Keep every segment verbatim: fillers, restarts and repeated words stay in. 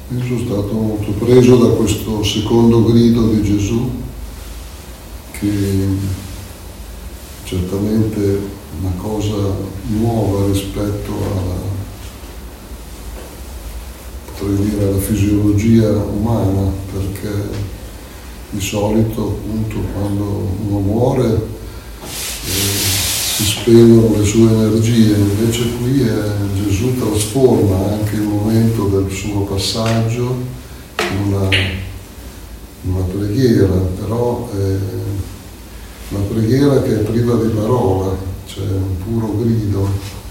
Io sono stato molto preso da questo secondo grido di Gesù, che certamente è una cosa nuova rispetto alla, potrei dire, alla fisiologia umana, perché di solito appunto quando uno muore eh, si spengono le sue energie, invece qui eh, Gesù trasforma anche il momento del suo passaggio in una, in una preghiera, però è una preghiera che è priva di parola, cioè un puro grido.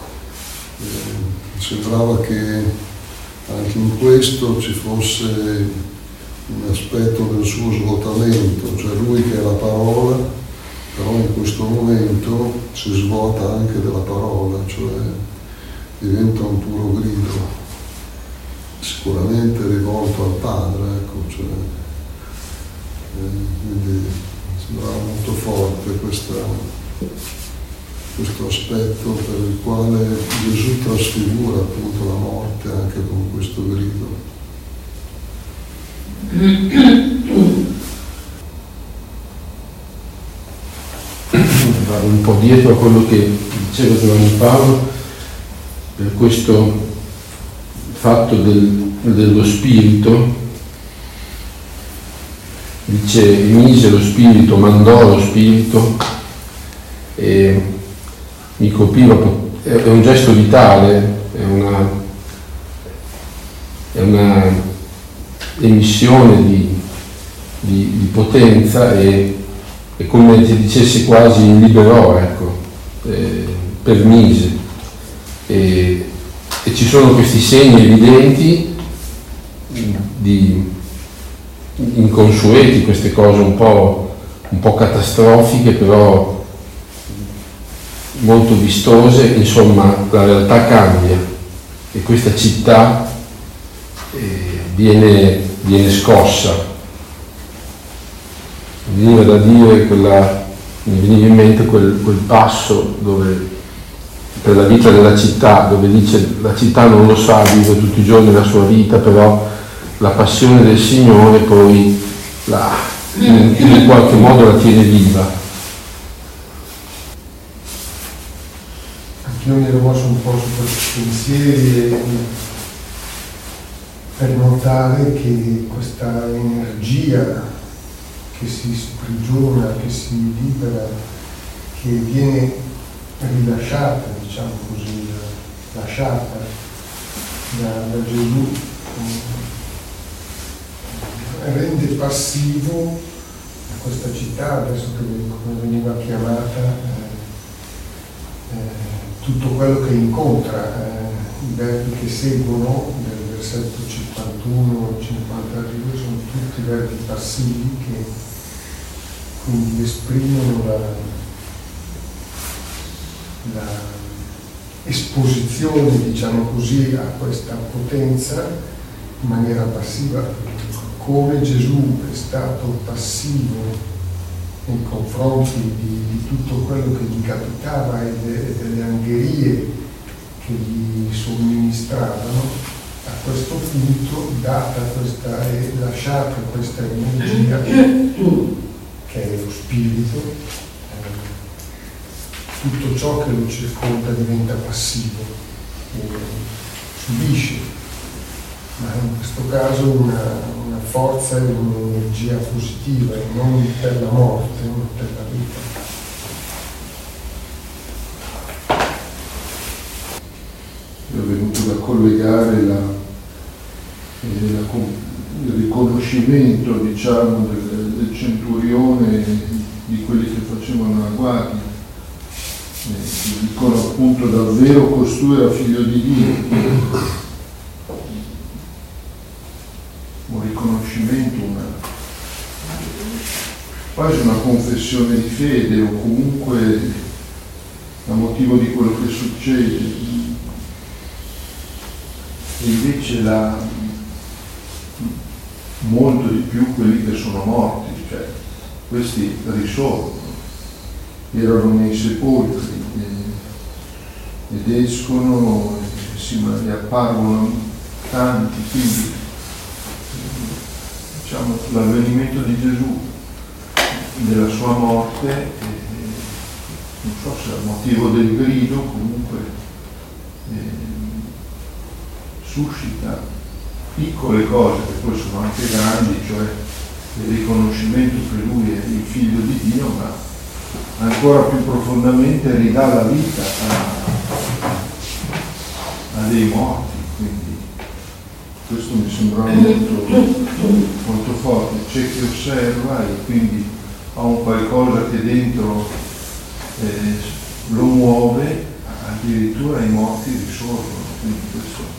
Eh, sembrava che anche in questo ci fosse un aspetto del suo svuotamento, cioè lui che è la parola, però in questo momento si svuota anche della parola, cioè diventa un puro grido, sicuramente rivolto al Padre, ecco, cioè, eh, quindi sembrava molto forte questa, questo aspetto per il quale Gesù trasfigura appunto la morte anche con questo grido. Vado un po' dietro a quello che diceva Giovanni Paolo per questo fatto del, dello spirito. Dice: mise lo spirito, mandò lo spirito, e mi colpiva, è un gesto vitale, è una, è una emissione di, di, di potenza, e è come se dicesse quasi liberò, ecco, eh, permise. E, e ci sono questi segni evidenti di inconsueti, queste cose un po', un po' catastrofiche, però molto vistose. Insomma, la realtà cambia e questa città eh, viene, viene scossa. Mi veniva da dire, quella, mi veniva in mente quel, quel passo dove, per la vita della città, dove dice: la città non lo sa, vive tutti i giorni la sua vita, però la passione del Signore poi la, in, in qualche modo la tiene viva. Anch'io mi ero mosso un po' su questi pensieri per notare che questa energia che si sprigiona, che si libera, che viene rilasciata, diciamo così, lasciata da, da Gesù, rende passivo questa città, adesso che come veniva chiamata, eh, eh, tutto quello che incontra. Eh, i verbi che seguono del versetto cinquantuno cinquantadue sono tutti verbi passivi che quindi esprimono la, la esposizione, diciamo così, a questa potenza in maniera passiva, come Gesù è stato passivo nei confronti di, di tutto quello che gli capitava e, de, e delle angherie che gli somministravano. A questo punto, data questa e lasciata questa energia che è lo spirito, eh, tutto ciò che lo circonda diventa passivo, e subisce, ma in questo caso una, una forza e un'energia positiva, e non per la morte, ma per la vita. È venuto da collegare la, eh, la, il riconoscimento, diciamo, del, del centurione, di quelli che facevano la guardia. Eh, dicono appunto: davvero costui era figlio di Dio. Un riconoscimento, una, quasi una confessione di fede, o comunque a motivo di quello che succede. E invece la, molto di più quelli che sono morti, cioè questi risorgono, erano nei sepolcri ed escono e, si, e apparono tanti, quindi diciamo, l'avvenimento di Gesù, della sua morte, eh, non so se a motivo del grido, comunque eh, suscita piccole cose che poi sono anche grandi, cioè il riconoscimento che lui è il figlio di Dio, ma ancora più profondamente ridà la vita a, a dei morti. Quindi questo mi sembra molto, molto forte. C'è chi osserva e quindi ha un qualcosa che dentro eh, lo muove, addirittura i morti risorgono. Quindi questo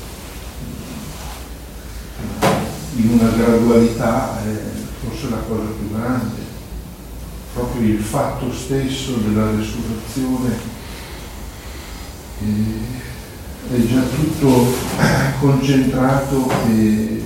in una gradualità è forse la cosa più grande, proprio il fatto stesso della resurrezione eh, è già tutto concentrato e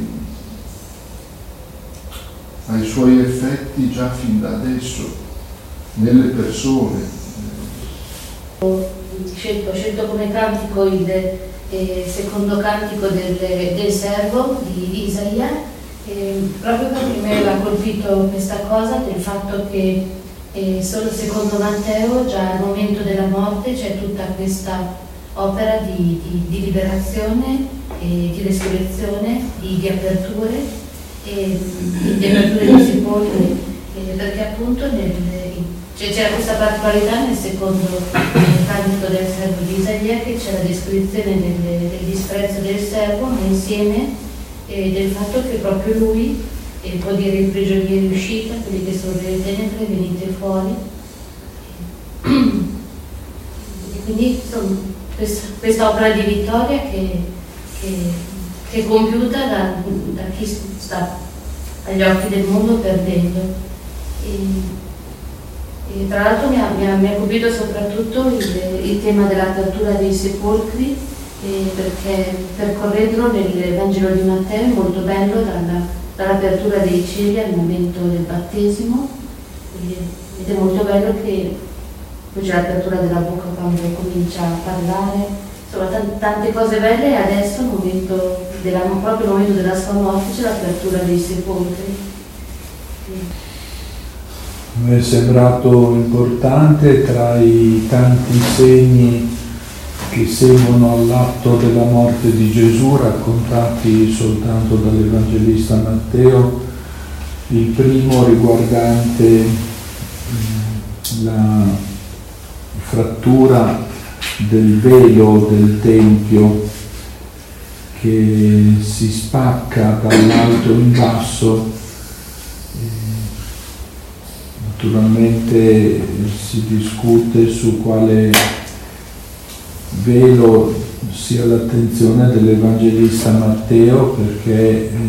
ha i suoi effetti già fin da adesso nelle persone. Ho scelto, ho scelto come cantico il eh, secondo cantico del, del servo di Isaia, eh, proprio perché mi aveva colpito questa cosa del fatto che eh, solo secondo Matteo già al momento della morte c'è tutta questa opera di, di, di liberazione, eh, di resurrezione, di, di aperture, eh, di aperture dei sepolcri, eh, perché appunto nel, cioè, c'era questa particolarità nel secondo cantico del servo di Isaia, che c'è la descrizione del, del disprezzo del servo, ma insieme eh, del fatto che proprio lui eh, può dire i prigionieri uscite, quelli che sono nelle tenebre, venite fuori. E quindi insomma, questa, questa opera di vittoria che, che, che è compiuta da, da chi sta agli occhi del mondo perdendo. E, E tra l'altro mi ha, mi, ha, mi ha colpito soprattutto il, il tema dell'apertura dei sepolcri, eh, perché percorrerlo nel Vangelo di Matteo è molto bello, dalla, dall'apertura dei cieli al momento del battesimo, eh, ed è molto bello che poi c'è l'apertura della bocca quando comincia a parlare, insomma t- tante cose belle, e adesso al momento della, proprio al momento della sua morte c'è l'apertura dei sepolcri. Eh. Mi è sembrato importante, tra i tanti segni che seguono all'atto della morte di Gesù, raccontati soltanto dall'Evangelista Matteo, il primo riguardante la frattura del velo del Tempio che si spacca dall'alto in basso. Naturalmente si discute su quale velo sia l'attenzione dell'Evangelista Matteo, perché eh,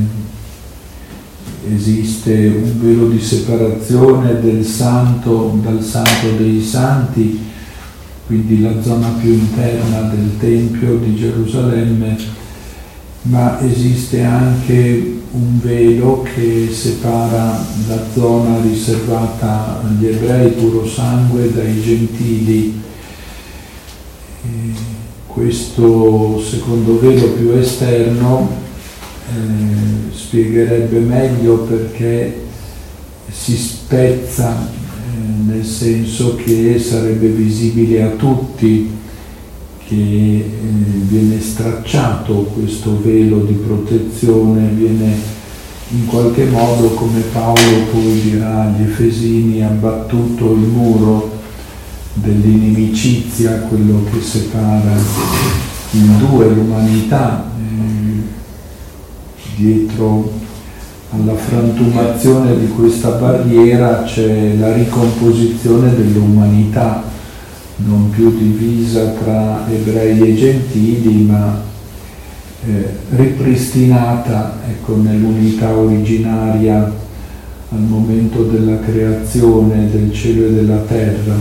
esiste un velo di separazione del santo dal santo dei santi, quindi la zona più interna del Tempio di Gerusalemme, ma esiste anche un velo che separa la zona riservata agli ebrei puro sangue dai gentili. E questo secondo velo più esterno eh, spiegherebbe meglio perché si spezza, eh, nel senso che sarebbe visibile a tutti, che eh, viene stracciato questo velo di protezione, viene in qualche modo, come Paolo poi dirà agli Efesini, abbattuto il muro dell'inimicizia, quello che separa in due l'umanità. Eh, dietro alla frantumazione di questa barriera c'è la ricomposizione dell'umanità, non più divisa tra ebrei e gentili, ma eh, ripristinata, ecco, nell'unità originaria al momento della creazione del cielo e della terra.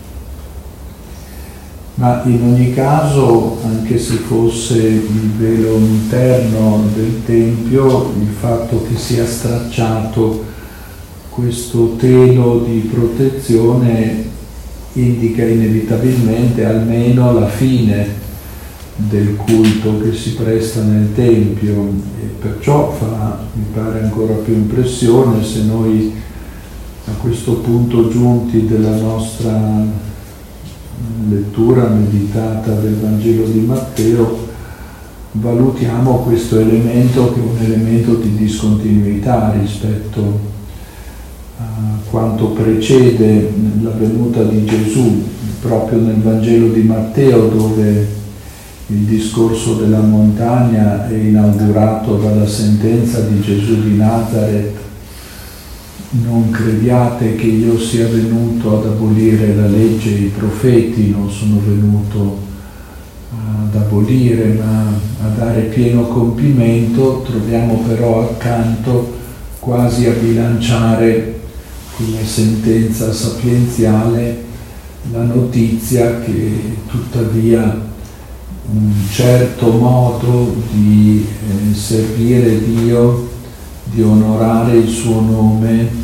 Ma in ogni caso, anche se fosse il velo interno del Tempio, il fatto che sia stracciato questo telo di protezione indica inevitabilmente almeno la fine del culto che si presta nel Tempio, e perciò fa, mi fare ancora più impressione se noi a questo punto giunti della nostra lettura meditata del Vangelo di Matteo valutiamo questo elemento che è un elemento di discontinuità rispetto a quanto precede la venuta di Gesù, proprio nel Vangelo di Matteo, dove il discorso della montagna è inaugurato dalla sentenza di Gesù di Nazaret: non crediate che io sia venuto ad abolire la legge e i profeti, non sono venuto ad abolire ma a dare pieno compimento. Troviamo però accanto, quasi a bilanciare quella sentenza sapienziale, la notizia che tuttavia un certo modo di eh, servire Dio, di onorare il suo nome eh,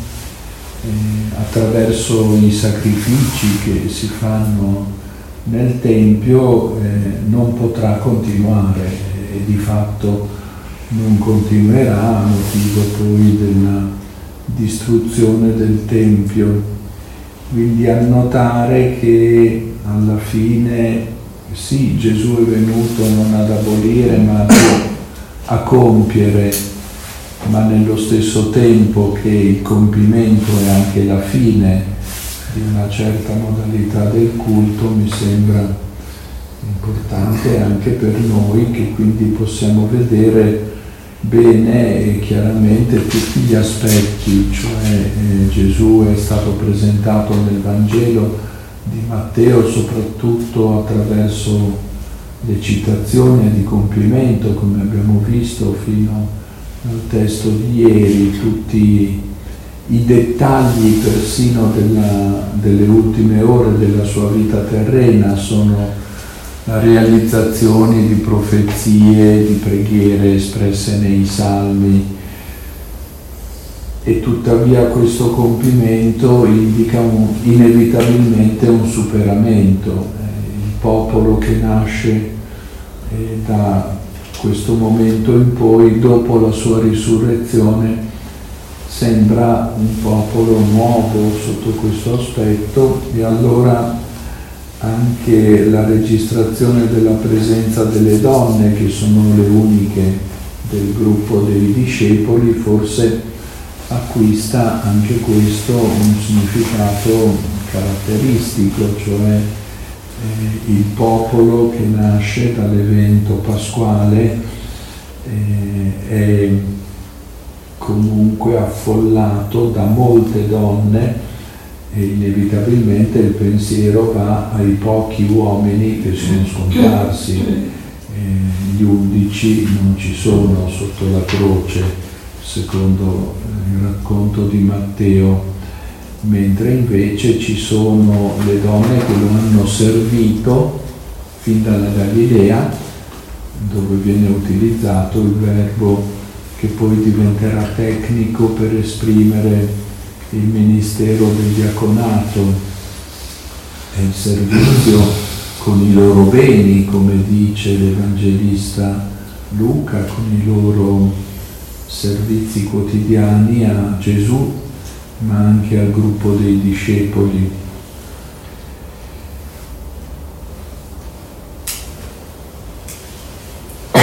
attraverso i sacrifici che si fanno nel Tempio, eh, non potrà continuare e di fatto non continuerà a motivo poi della distruzione del Tempio. Quindi a notare che alla fine sì, Gesù è venuto non ad abolire ma a compiere, ma nello stesso tempo che il compimento è anche la fine di una certa modalità del culto, mi sembra importante anche per noi, che quindi possiamo vedere bene e chiaramente tutti gli aspetti, cioè eh, Gesù è stato presentato nel Vangelo di Matteo soprattutto attraverso le citazioni di compimento, come abbiamo visto fino al testo di ieri, tutti i dettagli persino della, delle ultime ore della sua vita terrena sono la realizzazione di profezie, di preghiere espresse nei salmi, e tuttavia questo compimento indica un, inevitabilmente un superamento. Il popolo che nasce da questo momento in poi, dopo la sua risurrezione, sembra un popolo nuovo sotto questo aspetto, e allora anche la registrazione della presenza delle donne, che sono le uniche del gruppo dei discepoli, forse acquista anche questo un significato caratteristico, cioè eh, il popolo che nasce dall'evento pasquale eh, è comunque affollato da molte donne, e inevitabilmente il pensiero va ai pochi uomini che sono scomparsi. Eh, gli undici non ci sono sotto la croce, secondo il racconto di Matteo, mentre invece ci sono le donne che lo hanno servito fin dalla Galilea, dove viene utilizzato il verbo che poi diventerà tecnico per esprimere il ministero del diaconato e il servizio con i loro beni, come dice l'Evangelista Luca, con i loro servizi quotidiani a Gesù, ma anche al gruppo dei discepoli.